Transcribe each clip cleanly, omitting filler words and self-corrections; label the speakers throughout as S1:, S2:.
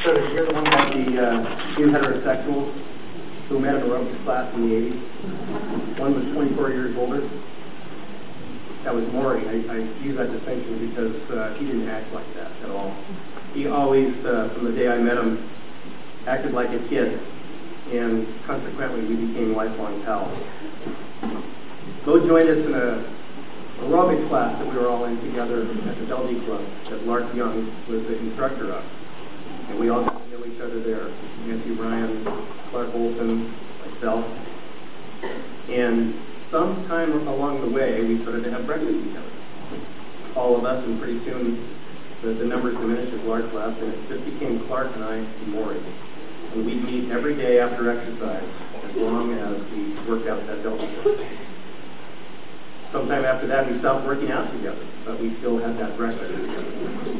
S1: So did you hear the one about the two heterosexuals who met in aerobics class in the 80s? One was 24 years older. That was Maury. I use that distinction because he didn't act like that at all. He always, from the day I met him, acted like a kid, and consequently we became lifelong pals. Mo joined us in a aerobics class that we were all in together at the Dundee Club that Lark Young was the instructor of. And we all got to know each other there. Nancy Ryan, Clark Olson, myself. And sometime along the way, we started to have breakfast together. All of us, and pretty soon the numbers diminished as Lark left, and it just became Clark and I and Maury. And we'd meet every day after exercise, as long as we worked out that Dundee Club. Sometime after that, we stopped working out together, but we still had that breakfast together.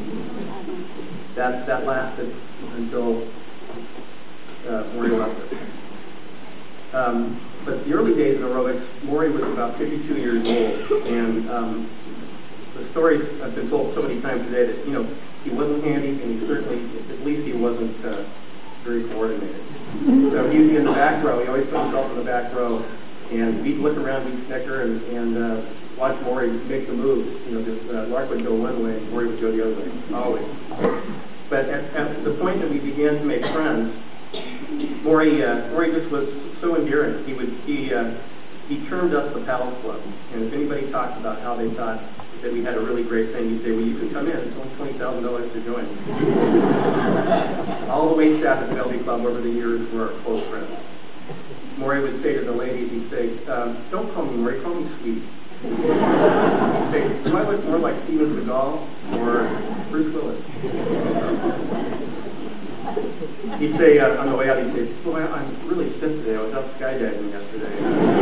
S1: That lasted until Maury left us. But the early days of aerobics, Maury was about 52 years old, and the stories have been told so many times today that, he wasn't handy, and he certainly, at least he wasn't very coordinated. So he'd be in the back row. He always put himself in the back row, and we'd look around, we'd snicker, and watch Maury make the moves. Lark would go one way, and Maury would go the other way, always. But at the point that we began to make friends, Maury just was so endearing. He termed us the Pals Club, and if anybody talked about how they thought that we had a really great thing, he'd say, "Well, you can come in. It's only $20,000 to join." All the wait staff at the Dundee Club over the years were close friends. Maury would say to the ladies, he'd say, "Don't call me Maury, call me Sweet." He'd say, "Do I look more like Steven Seagal or Bruce Willis?" He'd say, on the way out, he'd say, "Boy, I'm really stiff today. I was out skydiving yesterday."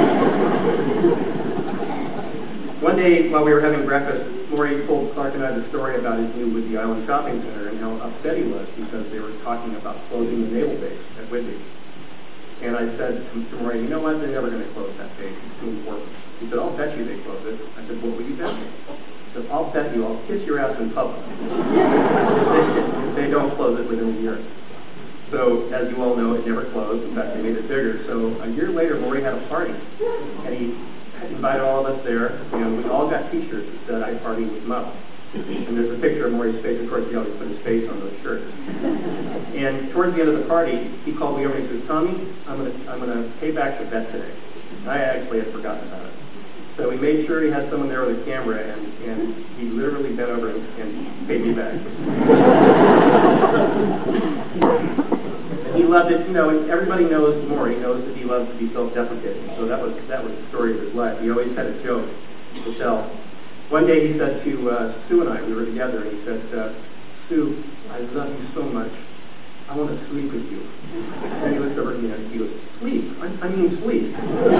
S1: One day, while we were having breakfast, Maury told Clark and I the story about his new Whidbey Island Shopping Center and how upset he was because they were talking about closing the naval base at Whidbey. And I said to Maury, "You know what? They're never going to close that base. It's too important." He said, "I'll bet you they close it." I said, "What will you bet me?" He said, "I'll bet you I'll kiss your ass in public if they don't close it within a year." So, as you all know, it never closed. In fact, they made it bigger. So, a year later, Maury had a party, and he invited all of us there, and we all got T-shirts that said, "I party with Mo." And there's a picture of Maury's face. Of course, he always put his face on those shirts. And towards the end of the party, he called me over and he says, "Tommy, I'm gonna pay back the bet today." And I actually had forgotten about it. So we made sure he had someone there with a camera, and he literally bent over and paid me back. He loved it. Everybody knows Maury knows that he loves to be self-deprecating. So that was the story of his life. He always had a joke to tell. One day he said to Sue and I, we were together, and he said, "Sue, I love you so much. I want to sleep with you." And he looked over at me and he goes, "Sleep? I mean sleep."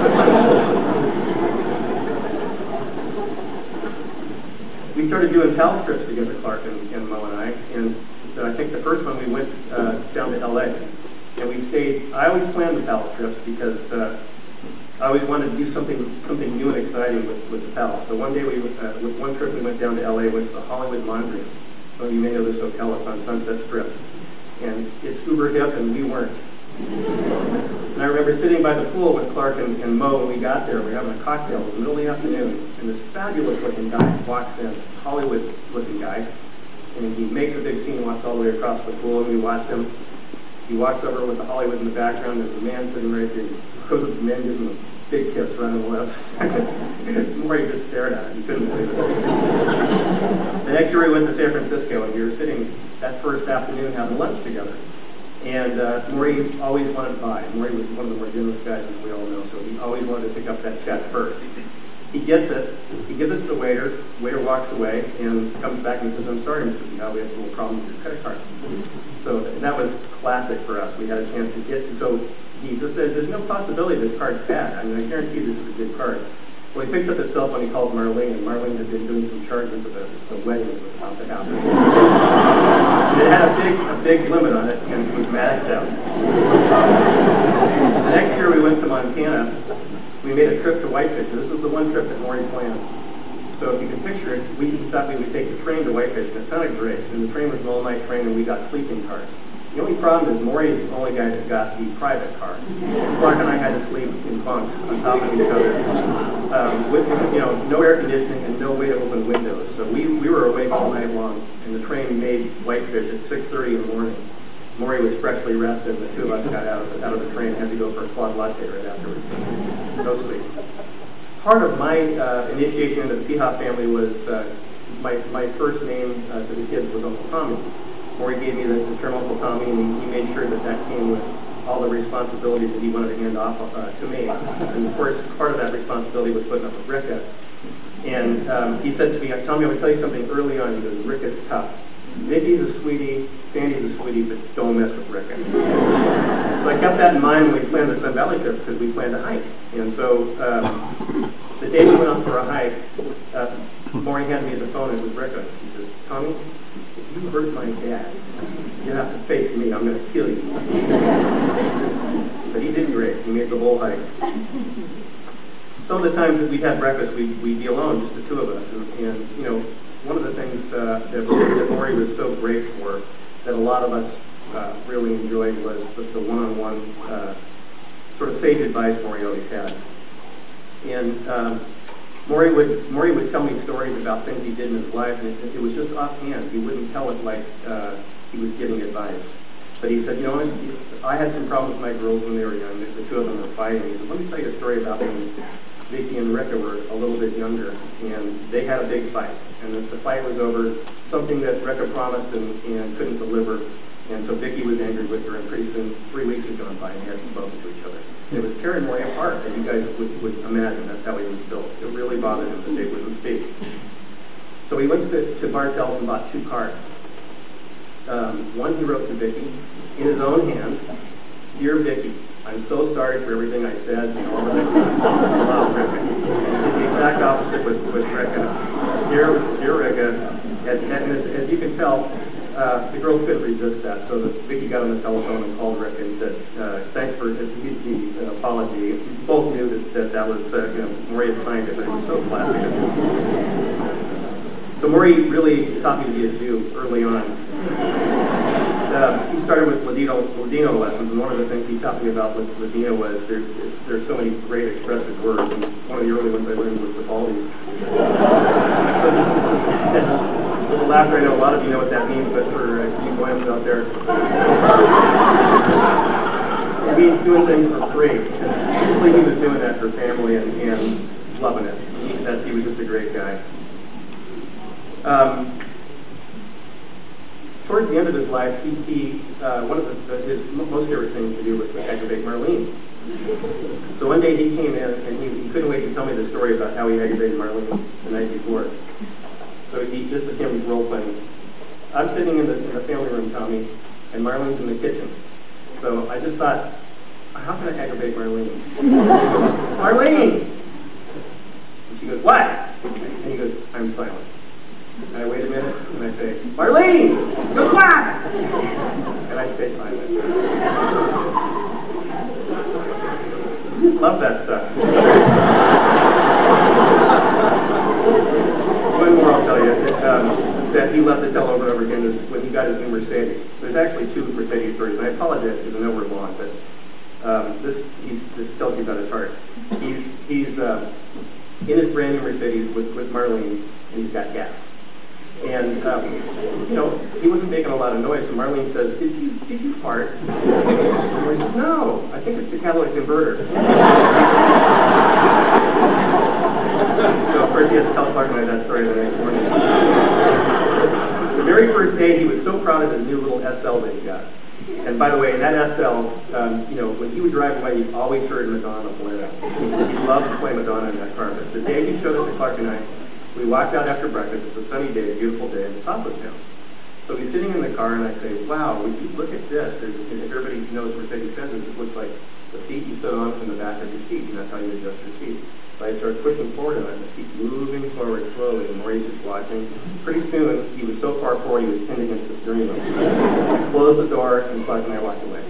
S1: We started doing pal trips together, Clark and Mo and I, and I think the first one we went down to LA. And we stayed. I always planned the pal trips because I always wanted to do something new and exciting with the pals. So one day with one trip we went down to LA, went to the Hollywood Laundry. Some of you may know this hotel. It's on Sunset Strip. And it's uber hip, and we weren't. And I remember sitting by the pool with Clark and Mo when we got there. We were having a cocktail. It was the middle of the afternoon, and this fabulous-looking guy walks in, Hollywood-looking guy, and he makes a big scene, walks all the way across the pool, and we watched him. He walks over with the Hollywood in the background. There's a man sitting right there. He goes up to the man, gives him a big kiss right on the lips. Maury just stared at it. He couldn't believe it. The next year we went to San Francisco, and we were sitting that first afternoon having lunch together. And Maury always wanted to buy. Maury was one of the more generous guys, as we all know, so he always wanted to pick up that check first. He gets it. He gives it to the waiter. The waiter walks away and comes back and says, "I'm sorry, Mr. Seagal, we have a little problem with your credit card." So that was classic for us. We had a chance to get. So he just said, "There's no possibility this card's bad. I mean, I guarantee this is a good card." Well, he picked up his cell phone. He called Marlene, and Marlene had been doing some charging for the wedding that was about to happen. And it had a big limit on it, and it was maxed out. The next year we went to Montana. We made a trip to Whitefish. This was the one trip that Maury planned. So if you can picture it, we thought we would take the train to Whitefish, and it sounded great. And the train was an all-night train, and we got sleeping cars. The only problem is Maury is the only guy that got the private car. Clark and I had to sleep in bunks on top of each other, with no air conditioning and no way to open windows. So we were awake all night long, and the train made Whitefish at 6:30 in the morning. Maury was freshly rested, and the two of us got out of the train and had to go for a quad latte right afterwards. No sleep. Part of my initiation into the Peha family was my first name to the kids was Uncle Tommy. Maury gave me the term Uncle Tommy, and he made sure that came with all the responsibilities that he wanted to hand off to me. And of course, part of that responsibility was putting up with Ricka. And he said to me, Tommy, I'm going to tell you something early on. He goes, Ricka's tough. Vicky's a sweetie, Sandy's a sweetie, but don't mess with Ricka. So I kept that in mind when we planned the Sun Valley trip, because we planned a hike. And so the day we went out for a hike, Maury handed me the phone, and it was Ricka. He says, Tommy, if you hurt my dad, you have to face me. I'm going to kill you. But he did great. He made the whole hike. Some of the times that we had breakfast, we'd be alone, just the two of us. And one of the things that Maury was so great for, that a lot of us really enjoyed, was the one-on-one sort of sage advice Maury always had. And Maury would tell me stories about things he did in his life, and it was just offhand. He wouldn't tell it like he was giving advice. But he said, I had some problems with my girls when they were young. The two of them were fighting. He said, let me tell you a story about when Vicky and Ricka were a little bit younger, and they had a big fight. And the fight was over something that Ricka promised and couldn't deliver. And so Vicky was angry with her, and pretty soon, 3 weeks had gone by, and they hadn't spoken to each other. And it was tearing Maury apart, as you guys would imagine. That's how he was built. It really bothered him that they wouldn't speak. So he went to Bartell's and bought 2 cards. One he wrote to Vicky in his own hand, Dear Vicky, I'm so sorry for everything I said and all that I've done about Ricka. The exact opposite with Ricka. Dear Ricka, as you can tell, the girls couldn't resist that, so Vicky got on the telephone and called Ricka and said, thanks for the apology. Both knew that was, Maury had signed it, but it was so classic. So Maury really taught me to be a Jew early on. He started with Ladino lessons, and one of the things he taught me about with Ladino was there's so many great expressive words, and one of the early ones I learned was the Baldies. A little laughter, I know a lot of you know what that means, but for you boys out there, it means doing things for free. And he was doing that for family and loving it. He was just a great guy. Towards the end of his life, one of his most favorite things to do was to aggravate Marlene. So one day he came in, and he couldn't wait to tell me the story about how he aggravated Marlene the night before. So this is him role-playing. I'm sitting in the family room, Tommy, and Marlene's in the kitchen. So I just thought, how can I aggravate Marlene? Marlene! And she goes, what? And he goes, I'm silent. And I wait a minute, and I say, Marlene! He goes, what? And I stay silent. Love that stuff. One more I'll tell you, that he loved to tell over and over again is when he got his new Mercedes. There's actually 2 Mercedes stories, and I apologize because I know we're long, but this tells you about his heart. He's in his brand new Mercedes with Marlene, and he's got gas. And he wasn't making a lot of noise, so Marlene says, did you fart? And he says, no, I think it's the catalytic converter. So of course he has to tell Clark and I that story the next morning. The very first day he was so proud of his new little SL that he got. And by the way, in that SL, when he would drive away, you always heard Madonna blare out. He loved to play Madonna in that car. But the day he showed up to Clark and I, we walked out after breakfast. It's a sunny day, a beautiful day, and the top was down. So he's sitting in the car, and I say, wow, would you look at this? If everybody knows Mercedes-Benz, it looks like the seat you sit on from the back of your seat, and that's how you adjust your seat. So I start pushing forward, and the seat moving forward slowly, and Maury's just watching. Pretty soon, he was so far forward, he was pinned against the steering wheel. I closed the door, and Clark and I walked away.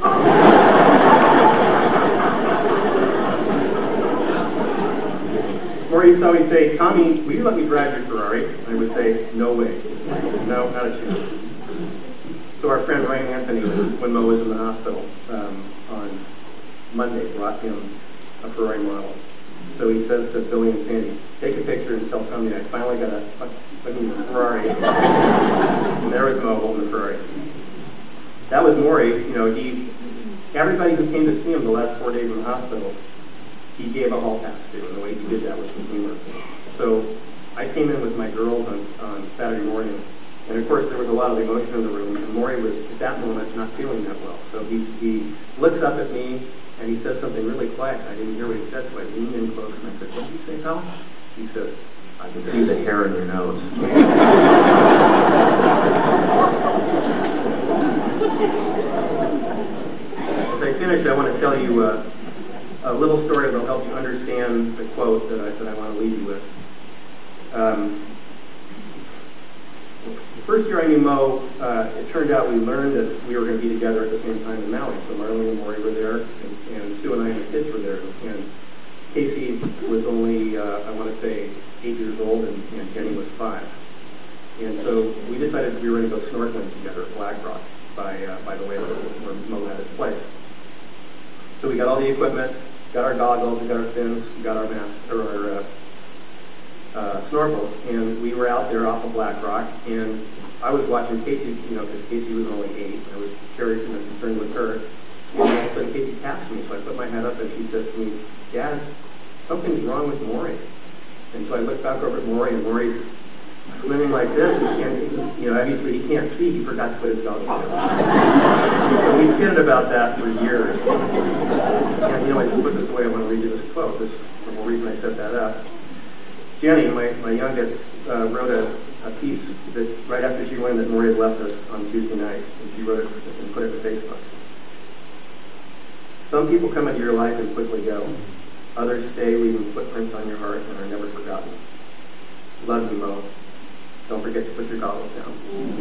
S1: Maury used to always say, Tommy, will you let me drive your Ferrari? And I would say, no way. No, not a chance. So our friend Ryan Anthony, when Mo was in the hospital on Monday, brought him a Ferrari model. So he says to Billy and Sandy, take a picture and tell Tommy I finally got a fucking Ferrari. And there was Mo holding the Ferrari. That was Maury. You know, everybody who came to see him the last 4 days in the hospital, he gave a hall pass to, and the way he did that was with humor. So I came in with my girls on Saturday morning, and of course there was a lot of emotion in the room, and Maury was, at that moment, not feeling that well. So he looks up at me, and he says something really quiet. I didn't hear what he said, so I leaned in close, and I said, what did you say, pal? He says, I can see the hair in your nose. As I finish, I want to tell you a little story that will help you understand the quote that I want to leave you with. The first year I knew Mo, it turned out we learned that we were going to be together at the same time in Maui. So Marlene and Maury were there, and Sue and I and the kids were there. And Casey was only, I want to say, 8 years old, and Jenny was 5. And so we decided we were going to go snorkeling together at Black Rock by the way where Mo had his place. So we got all the equipment, got our goggles, we got our fins, we got our masks, or our snorkels, and we were out there off of Black Rock, and I was watching Casey, you know, because Casey was only 8, and I was very concerned with her, and all of a sudden Casey taps me, so I put my head up, and she says to me, Dad, something's wrong with Maury. And so I looked back over at Maury, and Maury's swimming like this, and you know, obviously he can't see, he forgot to put his goggles on. So we kidded about that for years. And you know, I just put this away, I want to read you this quote. This is the whole reason I set that up. Jenny, my youngest, wrote a piece that right after she learned that Maury had left us on Tuesday night, and she wrote it and put it to Facebook. Some people come into your life and quickly go. Others stay, leaving footprints on your heart and are never forgotten. Love you, Mo. Don't forget to put your goggles down.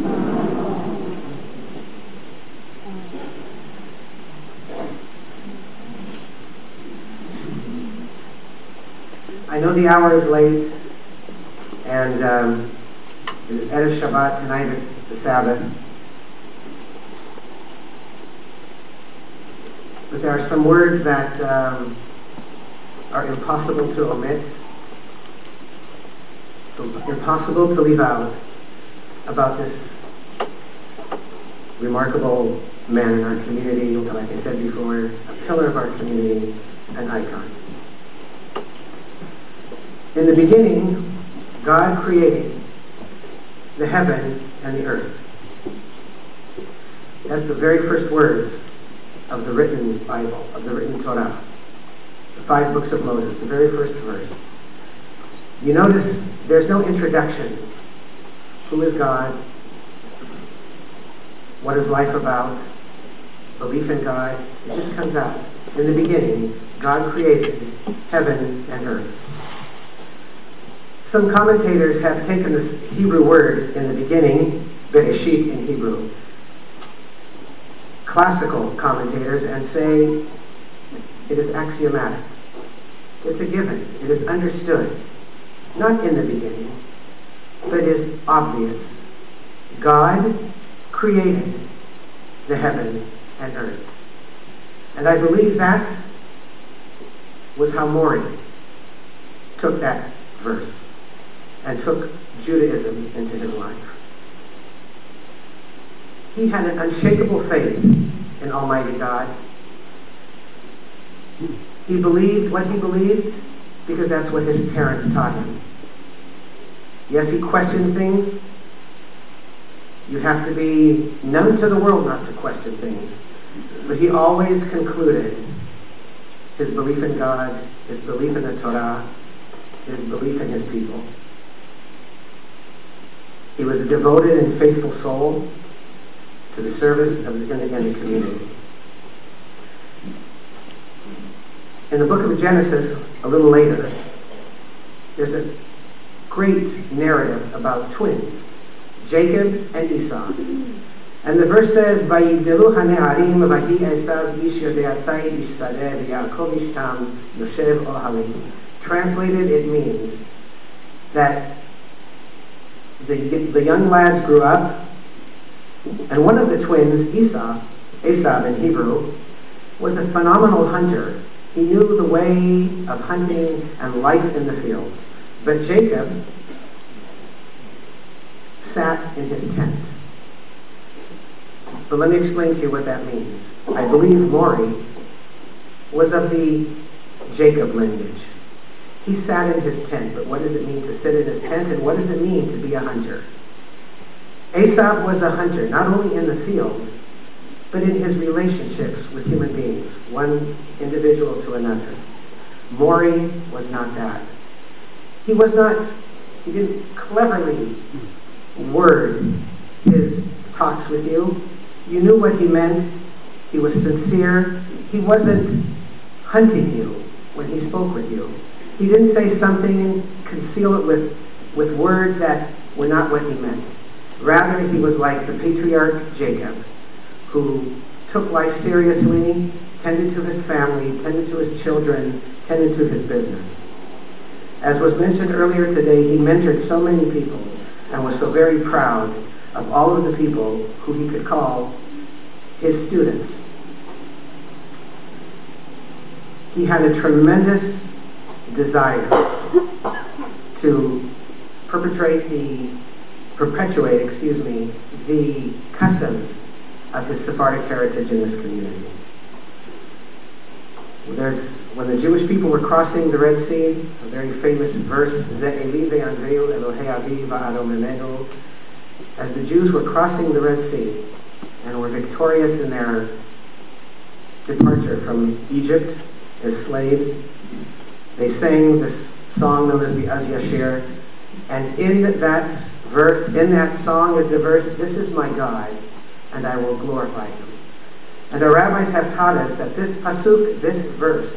S2: I know the hour is late, and it is Erev Shabbat, tonight is the Sabbath. But there are some words that are impossible to omit, impossible to leave out about this remarkable man in our community, like I said before, a pillar of our community, an icon. In the beginning, God created the heaven and the earth. That's the very first words of the written Bible, of the written Torah. The 5 books of Moses, the very first verse. You notice there's no introduction. Who is God? What is life about? Belief in God. It just comes out. In the beginning, God created heaven and earth. Some commentators have taken this Hebrew word in the beginning, Bereshit in Hebrew, classical commentators, and say it is axiomatic. It's a given. It is understood. Not in the beginning, but it is obvious. God created the heaven and earth. And I believe that was how Maury took that verse and took Judaism into his life. He had an unshakable faith in Almighty God. He believed what he believed because that's what his parents taught him. Yes, he questioned things. You have to be known to the world not to question things. But he always concluded his belief in God, his belief in the Torah, his belief in his people. He was a devoted and faithful soul to the service of the independent community. In the book of Genesis, a little later, there's a great narrative about twins, Jacob and Esau. And the verse says, "Vayigdelu hane'arim vahi Esav ish yodei tzayid ish sadeh v'Yaakov ish tam yoshev ohalim." Translated, it means that the young lads grew up. And one of the twins, Esau in Hebrew, was a phenomenal hunter. He knew the way of hunting and life in the field. But Jacob sat in his tent. But let me explain to you what that means. I believe Maury was of the Jacob lineage. He sat in his tent, but what does it mean to sit in his tent, and what does it mean to be a hunter? Esau was a hunter, not only in the field, but in his relationships with human beings, one individual to another. Maury was not that. He didn't cleverly word his talks with you. You knew what he meant. He was sincere. He wasn't hunting you when he spoke with you. He didn't say something and conceal it with words that were not what he meant. Rather, he was like the patriarch Jacob, who took life seriously, tended to his family, tended to his children, tended to his business. As was mentioned earlier today, he mentored so many people and was so very proud of all of the people who he could call his students. He had a tremendous desire to perpetuate the customs of his Sephardic heritage in this community. When the Jewish people were crossing the Red Sea, a very famous verse, Ze'eli ve'anveu Elohei avi va'adom emenu, as the Jews were crossing the Red Sea and were victorious in their departure from Egypt as slaves, they sang this song known as the Az Yashir, and in that verse, in that song is the verse, "This is my God, and I will glorify him." And the rabbis have taught us that this pasuk, this verse,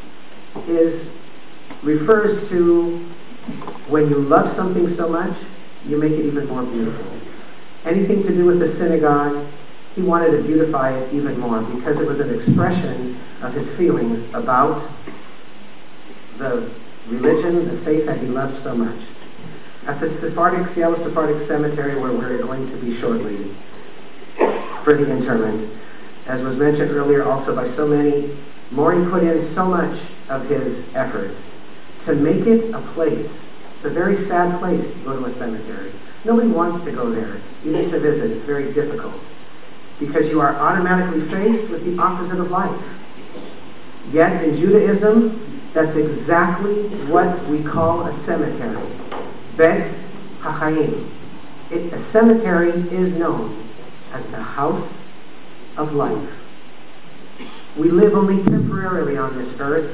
S2: refers to when you love something so much, you make it even more beautiful. Anything to do with the synagogue, he wanted to beautify it even more because it was an expression of his feelings about the religion, the faith that he loved so much. At the Seattle Sephardic Cemetery, where we're going to be shortly for the interment, as was mentioned earlier also by so many, Maury put in so much of his effort to make it a place. It's a very sad place to go to a cemetery. Nobody wants to go there, even to visit. It's very difficult because you are automatically faced with the opposite of life. Yet in Judaism, that's exactly what we call a cemetery. Bet HaChaim. A cemetery is known as the house of life. We live only temporarily on this earth,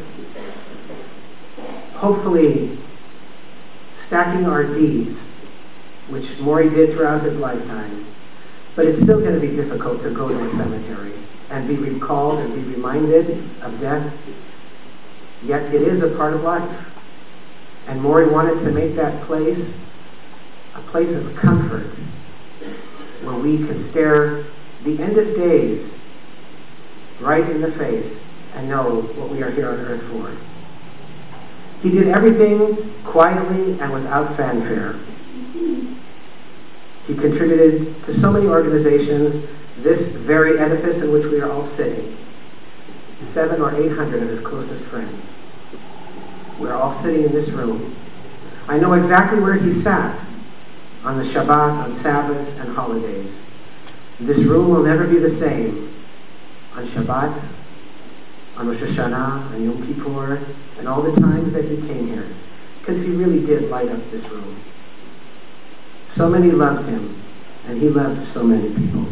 S2: hopefully stacking our deeds, which Maury did throughout his lifetime. But it's still going to be difficult to go to a cemetery and be recalled and be reminded of death. Yet it is a part of life. And Maury wanted to make that place a place of comfort where we can stare the end of days right in the face and know what we are here on earth for. He did everything quietly and without fanfare. He contributed to so many organizations, this very edifice in which we are all sitting, 700 or 800 of his closest friends. We're all sitting in this room. I know exactly where he sat on the Shabbat, on Sabbaths, and holidays. This room will never be the same on Shabbat, on Rosh Hashanah, on Yom Kippur, and all the times that he came here, because he really did light up this room. So many loved him, and he loved so many people.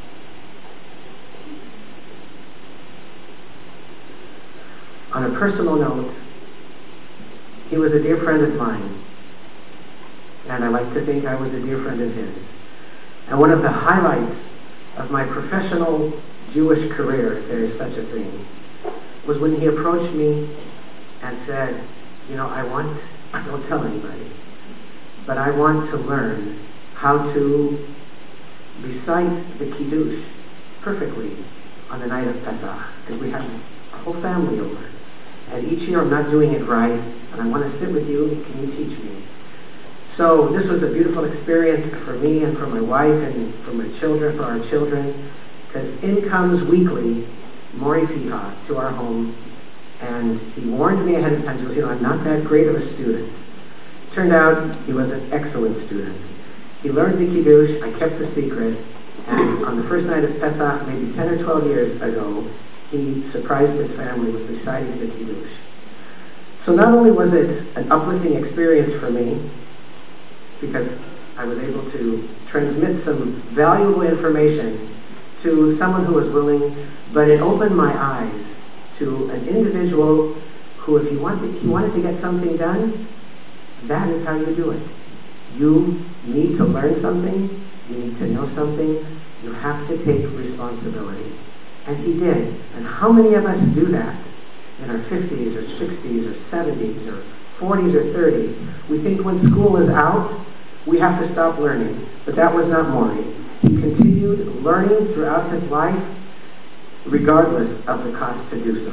S2: On a personal note, he was a dear friend of mine, and I like to think I was a dear friend of his. And one of the highlights of my professional Jewish career, if there is such a thing, was when he approached me and said, I don't tell anybody, but I want to learn how to recite the Kiddush perfectly on the night of Pesach, because we have a whole family over. And each year I'm not doing it right, and I want to sit with you. Can you teach me? So this was a beautiful experience for me and for my wife and for my children, for our children, because in comes weekly Maury Fiha to our home, and he warned me ahead of time. He said, I'm not that great of a student. Turned out he was an excellent student. He learned the Kiddush. I kept the secret, and on the first night of Pesach, maybe 10 or 12 years ago, he surprised his family with reciting the Kiddush. So not only was it an uplifting experience for me, because I was able to transmit some valuable information to someone who was willing, but it opened my eyes to an individual who, if he wanted to get something done, that is how you do it. You need to learn something, you need to know something, you have to take responsibility. And he did. And how many of us do that in our 50s or 60s or 70s or 40s or 30s? We think when school is out, we have to stop learning. But that was not Maury. He continued learning throughout his life, regardless of the cost to do so.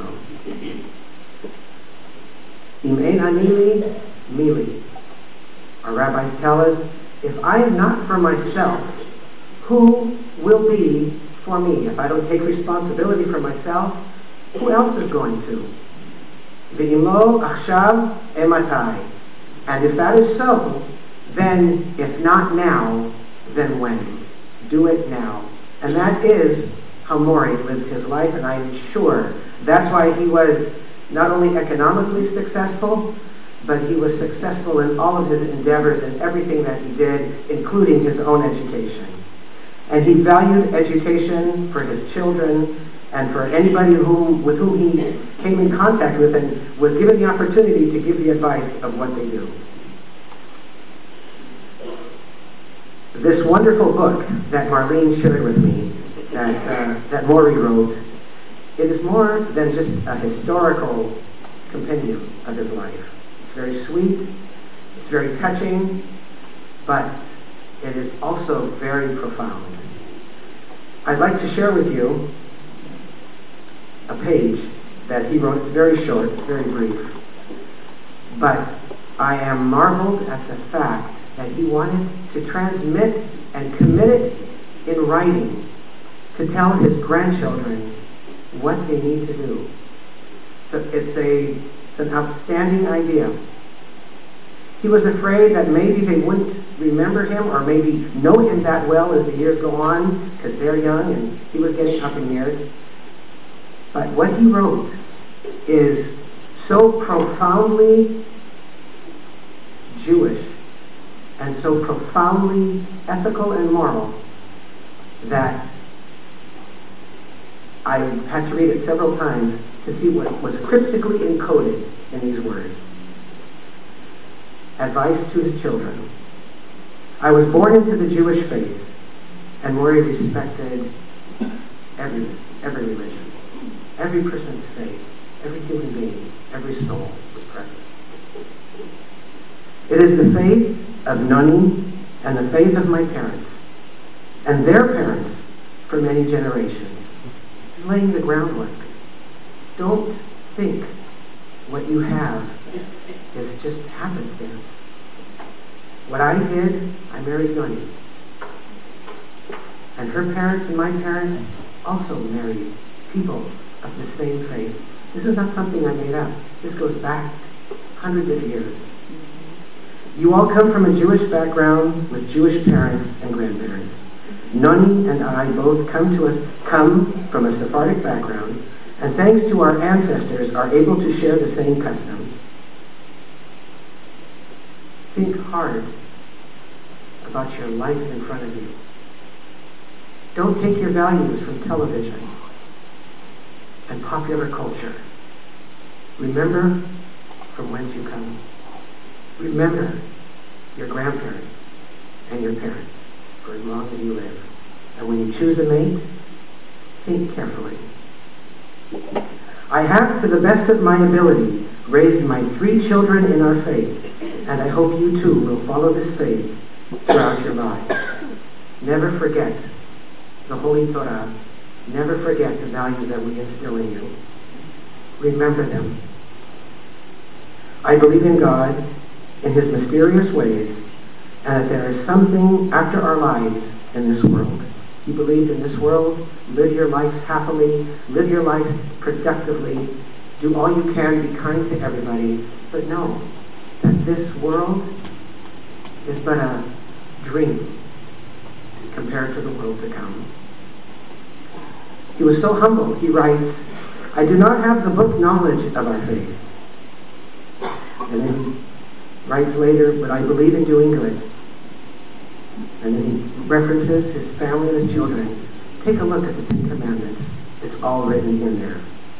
S2: Im ein anili, mili. Our rabbis tell us, if I am not for myself, who will be for me? If I don't take responsibility for myself, who else is going to? Ve'imo achshav ematai. And if that is so, then if not now, then when? Do it now. And that is how Maury lived his life, and I'm sure that's why he was not only economically successful, but he was successful in all of his endeavors and everything that he did, including his own education. And he valued education for his children and for anybody with whom he came in contact with, and was given the opportunity to give the advice of what they do. This wonderful book that Marlene shared with me, that Maury wrote, it is more than just a historical compendium of his life. It's very sweet, it's very touching, but it is also very profound. I'd like to share with you a page that he wrote. It's very short, it's very brief, but I am marveled at the fact that he wanted to transmit and commit it in writing to tell his grandchildren what they need to do. So it's an outstanding idea. He was afraid that maybe they wouldn't remember him or maybe know him that well as the years go on, because they're young and he was getting up in years. But what he wrote is so profoundly Jewish and so profoundly ethical and moral that I had to read it several times to see what was cryptically encoded in these words. Advice to his children. I was born into the Jewish faith, and Maury respected every religion, every person's faith, every human being, every soul was present. It is the faith of Nani and the faith of my parents, and their parents for many generations. It's laying the groundwork. Don't think what you have is just happenstance. What I did, I married Nani. And her parents and my parents also married people of the same faith. This is not something I made up. This goes back hundreds of years. You all come from a Jewish background with Jewish parents and grandparents. Nani and I both come from a Sephardic background, and thanks to our ancestors are able to share the same customs. Think hard about your life in front of you. Don't take your values from television and popular culture. Remember from whence you come. Remember your grandparents and your parents for as long as you live. And when you choose a mate, think carefully. I have, to the best of my ability, raised my 3 children in our faith, and I hope you too will follow this faith throughout your lives. Never forget the Holy Torah. Never forget the values that we instill in you. Remember them. I believe in God, in His mysterious ways, and that there is something after our lives in this world. He believed in this world, live your life happily, live your life productively, do all you can, be kind to everybody, but know that this world is but a dream compared to the world to come. He was so humble, he writes, I do not have the book knowledge of our faith. And then he writes later, but I believe in doing good. And then he references his family and his children. Take a look at the Ten Commandments. It's all written in there.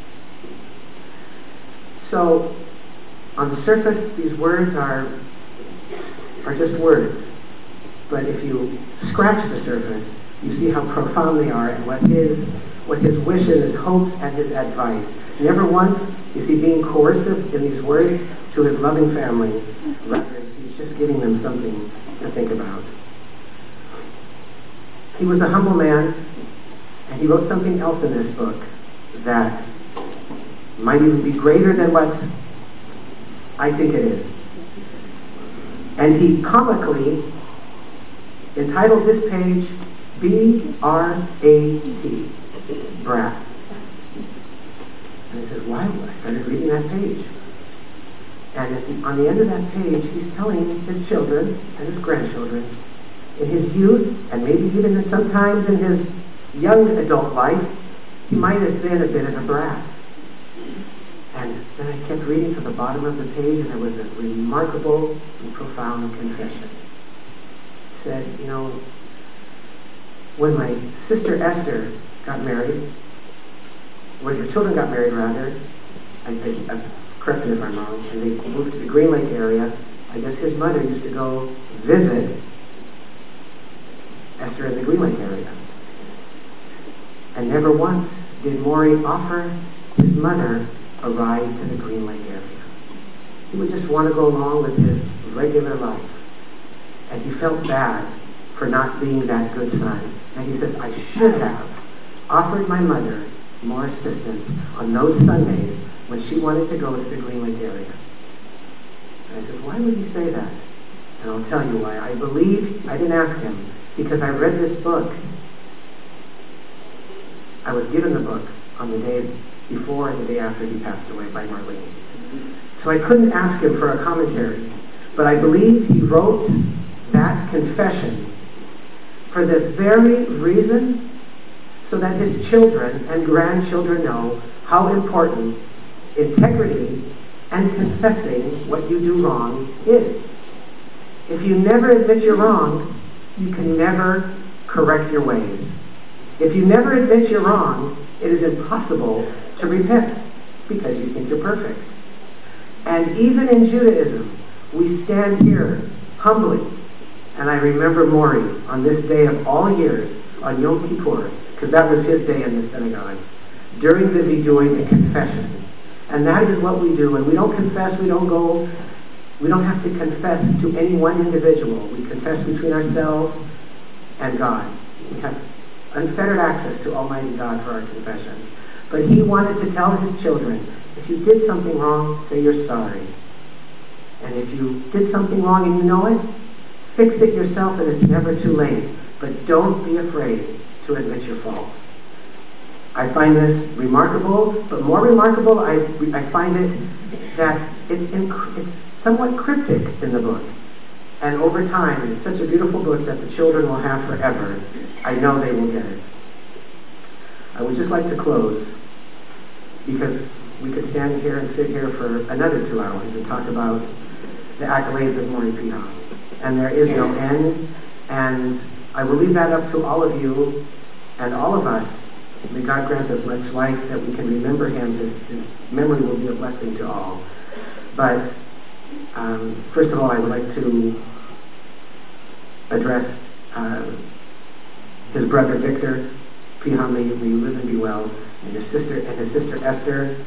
S2: So, on the surface, these words are just words. But if you scratch the surface, you see how profound they are and what his wishes, his hopes, and his advice. Never once is he being coercive in these words to his loving family. Rather, he's just giving them something to think about. He was a humble man, and he wrote something else in this book that might even be greater than what I think it is. And he comically entitled this page, B-R-A-T, brat. And he says, why? I started reading that page. And on the end of that page, he's telling his children and his grandchildren, in his youth, and maybe even sometimes in his young adult life, he might have been a bit of a brat. And then I kept reading to the bottom of the page, and there was a remarkable and profound confession. He said, you know, when my sister Esther got married, when her children got married, rather, correct me if I'm wrong, and they moved to the Green Lake area, I guess his mother used to go visit Esther in the Green Lake area. And never once did Maury offer his mother a ride to the Green Lake area. He would just want to go along with his regular life. And he felt bad for not being that good son. And he says, I should have offered my mother more assistance on those Sundays when she wanted to go to the Green Lake area. And I said, why would he say that? And I'll tell you why. I believe, I didn't ask him, because I read this book. I was given the book on the day before and the day after he passed away by Marlene. So I couldn't ask him for a commentary. But I believe he wrote that confession for the very reason so that his children and grandchildren know how important integrity and confessing what you do wrong is. If you never admit you're wrong, you can never correct your ways. If you never admit you're wrong, it is impossible to repent because you think you're perfect. And even in Judaism, we stand here humbly. And I remember Maury on this day of all years, on Yom Kippur, because that was his day in the synagogue, during the Vidui, the confession. And that is what we do. And we don't confess, we don't have to confess to any one individual. We confess between ourselves and God. We have unfettered access to Almighty God for our confession. But he wanted to tell his children, if you did something wrong, say you're sorry. And if you did something wrong and you know it, fix it yourself and it's never too late. But don't be afraid to admit your faults. I find this remarkable, but more remarkable, I find it that it's somewhat cryptic in the book. And over time, it's such a beautiful book that the children will have forever. I know they will get it. I would just like to close, because we could stand here and sit here for another 2 hours and talk about the accolades of Maury P. Hah. And there is no end, and I will leave that up to all of you and all of us. May God grant us much life that we can remember him. His memory will be a blessing to all. But first of all, I would like to address his brother Victor P. Hah. May you live and be well, and his sister Esther.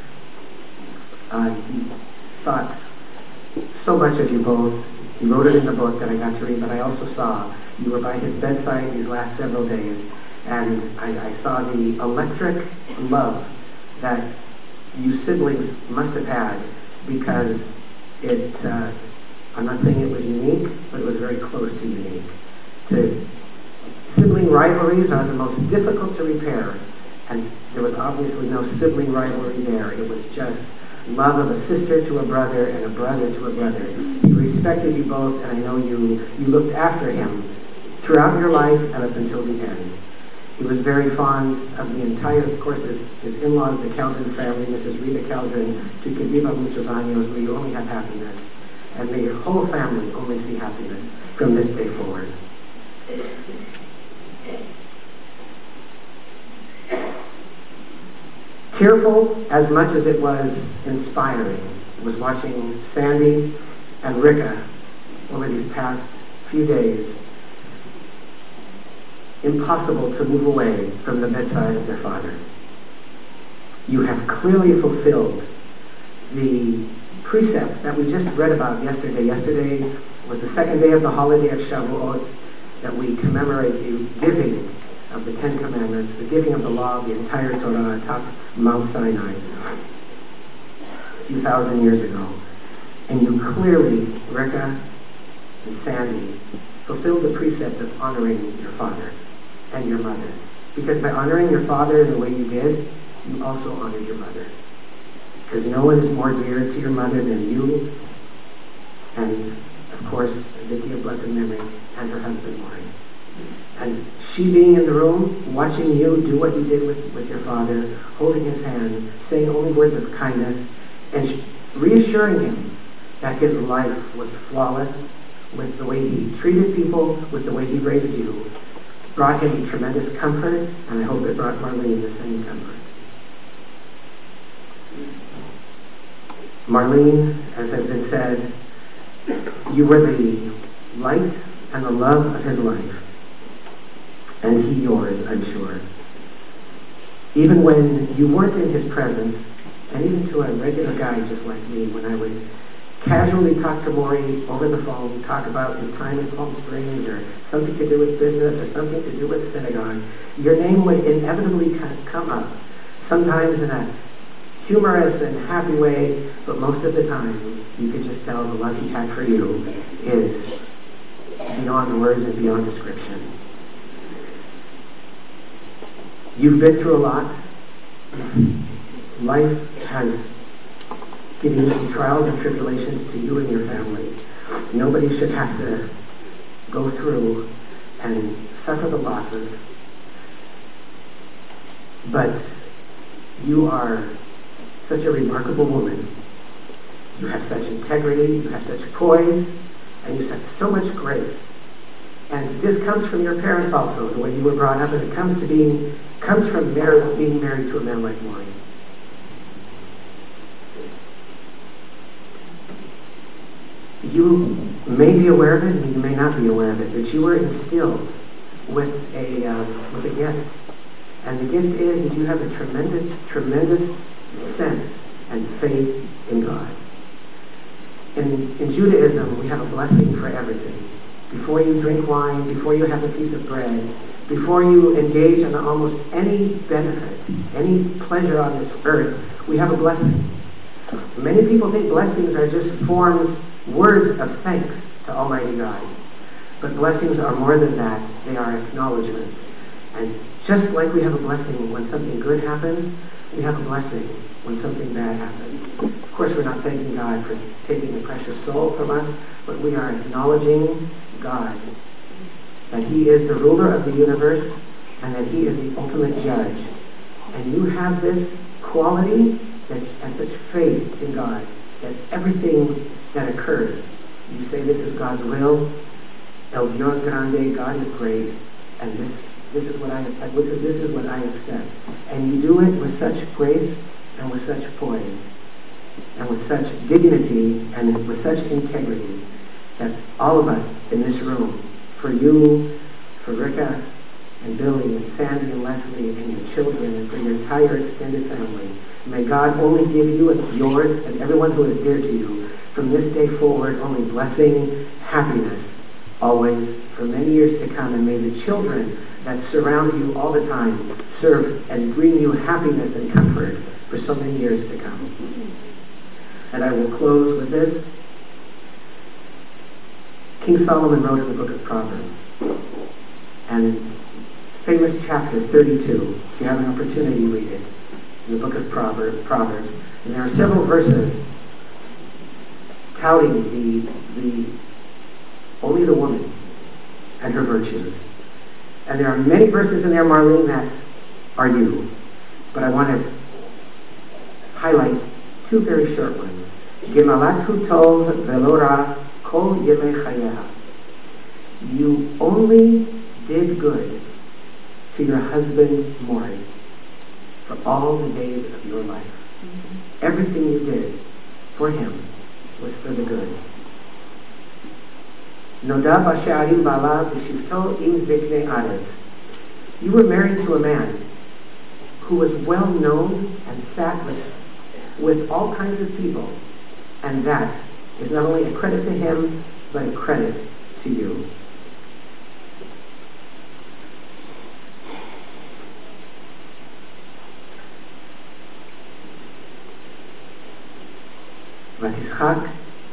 S2: He thought so much of you both. He wrote it in the book that I got to read, but I also saw you were by his bedside these last several days, and I saw the electric love that you siblings must have had, because I'm not saying it was unique, but it was very close to unique. Sibling rivalries are the most difficult to repair, and there was obviously no sibling rivalry there. It was just love of a sister to a brother and a brother to a brother. He respected you both, and I know you looked after him throughout your life and up until the end. He was very fond of the entire, of course, his in-laws, the Caldron family, Mrs. Rita Caldron, to que viva muchos años, may you only have happiness. And may your whole family only see happiness from this day forward. Tearful as much as it was inspiring was watching Sandy and Rika over these past few days. Impossible to move away from the bedside of their father. You have clearly fulfilled the precept that we just read about yesterday. Yesterday was the second day of the holiday of Shavuot, that we commemorate the giving of the Ten Commandments, the giving of the law of the entire Torah atop Mount Sinai a few thousand years ago. And you clearly, Rika and Sandy, fulfilled the precept of honoring your father and your mother. Because by honoring your father in the way you did, you also honored your mother. Because no one is more dear to your mother than you, and of course, Vicky of blessed memory, and her husband, Maury. And she being in the room, watching you do what you did with your father, holding his hand, saying only words of kindness, and reassuring him that his life was flawless, with the way he treated people, with the way he raised you, brought him tremendous comfort, and I hope it brought Marlene the same comfort. Marlene, as has been said, you were the light and the love of his life, and he yours, I'm sure. Even when you weren't in his presence, and even to a regular guy just like me, when I would casually talk to Maury over the phone, talk about his time in Palm Springs, or something to do with business, or something to do with synagogue, your name would inevitably come up, sometimes in a humorous and happy way, but most of the time, you could just tell the love he had for you is beyond words and beyond description. You've been through a lot. Life has given you trials and tribulations to you and your family. Nobody should have to go through and suffer the losses. But you are such a remarkable woman. You have such integrity, you have such poise, and you have so much grace. And this comes from your parents also, the way you were brought up, and it comes from being married to a man like Maury. You may be aware of it, and you may not be aware of it, but you were instilled with a gift. And the gift is that you have a tremendous sense and faith in God. In Judaism, we have a blessing for everything. Before you drink wine, before you have a piece of bread, before you engage in almost any benefit, any pleasure on this earth, we have a blessing. Many people think blessings are just words of thanks to Almighty God. But blessings are more than that. They are acknowledgments. And just like we have a blessing when something good happens, we have a blessing when something bad happens. Of course, we're not thanking God for taking a precious soul from us, but we are acknowledging God, that He is the ruler of the universe, and that He is the ultimate judge. And you have this quality and such faith in God, that everything that occurs, you say this is God's will, El Dios Grande, God is great, and this is what I accept. And you do it with such grace and with such poise and with such dignity and with such integrity that all of us in this room, for you, for Rika and Billy and Sandy and Leslie and your children and for your entire extended family, may God only give you and yours and everyone who is dear to you from this day forward only blessing, happiness, always, for many years to come. And may the children that surround you all the time serve and bring you happiness and comfort for so many years to come. And I will close with this. King Solomon wrote in the book of Proverbs, and famous chapter 32. If you have an opportunity, read it. In the book of Proverbs. And there are several verses touting only the woman and her virtues. And there are many verses in there, Marlene, that are you. But I want to highlight two very short ones. Gemalatu tov velo ra kol yemei chayeha. You only did good to your husband Maury for all the days of your life. Mm-hmm. Everything you did for him was for the good. Nodab ashe'arim balav v'shivto im ziknei aretz. You were married to a man who was well known and sat with all kinds of people, and that is not only a credit to him, but a credit to you. Vatischak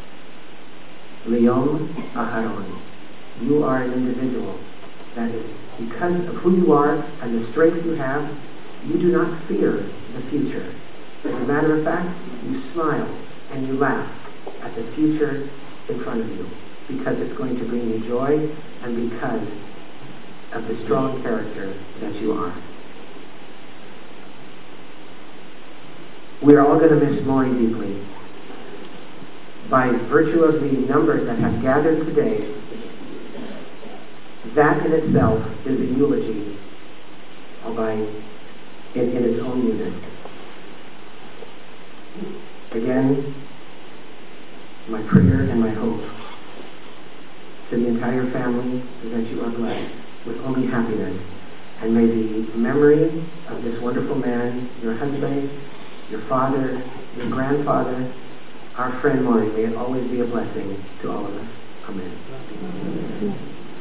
S2: Liyom Aharon. You are an individual. That is, because of who you are and the strength you have, you do not fear the future. As a matter of fact, you smile and you laugh at the future in front of you because it's going to bring you joy and because of the strong character that you are. We are all going to miss Maury deeply. By virtue of the numbers that have gathered today, that in itself is a eulogy in its own unit. Again, my prayer and my hope to the entire family is that you are blessed with only happiness, and may the memory of this wonderful man, your husband, your father, your grandfather, our friend Maury, may it always be a blessing to all of us.